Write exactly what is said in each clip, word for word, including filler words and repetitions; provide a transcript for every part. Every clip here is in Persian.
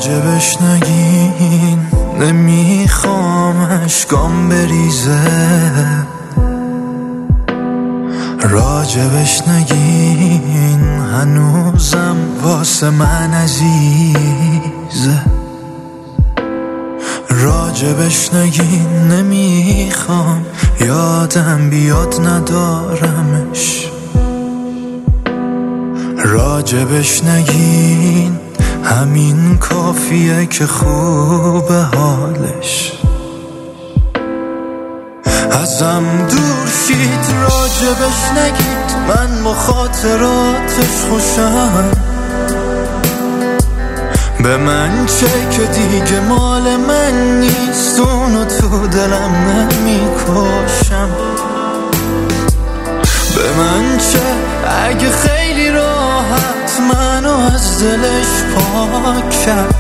راجبش نگین، نمیخوام اشکام بریزه. راجبش نگین، هنوزم واسه من عزیزه. راجبش نگین، نمیخوام یادم بیاد ندارمش. راجبش نگین، همین کافیه که خوبه حالش. ازم دور شید، راجبش نگید، من با خاطراتش خوشم. به من چه که دیگه مال من نیست، اونو تو دلم نمیکشم. به من چه اگه خیلی راحت منو از دلش پاک کرد.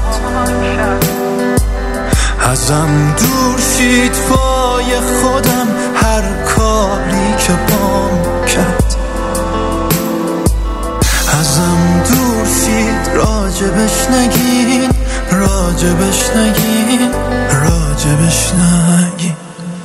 ازم دور شید پای خودم، هر کاری که بام کرد. ازم دور شید، راجبش نگین، راجبش نگین، راجبش نگین.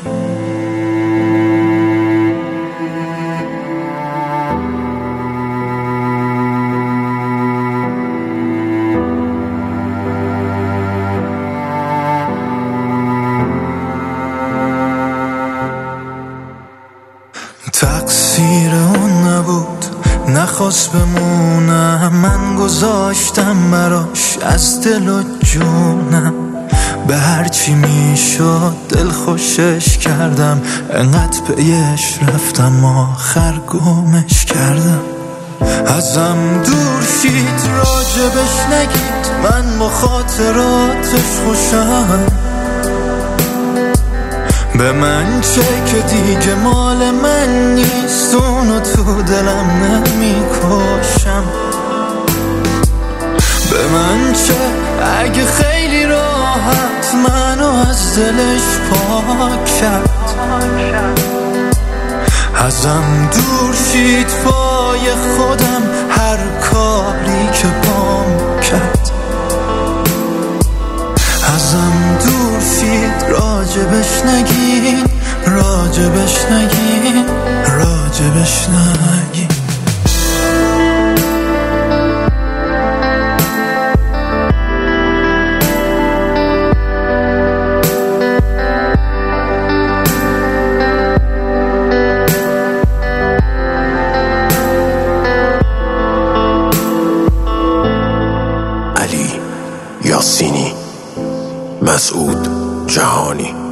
تقصیر اون نبود، نخواست بمونم، من گذاشتم براش از دل و جونم. به هرچی میشد دل خوشش کردم، انقدر پیش رفتم آخر گمش کردم. ازم دور شید، راجبش نگید، من با خاطراتش خوشم. به من چه که دیگه مال من نیست، اونو تو دلم نمیکشم. به من چه اگه خیلی راحت منو از دلش پاک کرد. ازم دور شید پای خودم، هر کاری که بام کرد. ازم دور شید، راجبش نگین، راجبش نگین، راجبش نگین. علی یاسینی، مسعود جهانی.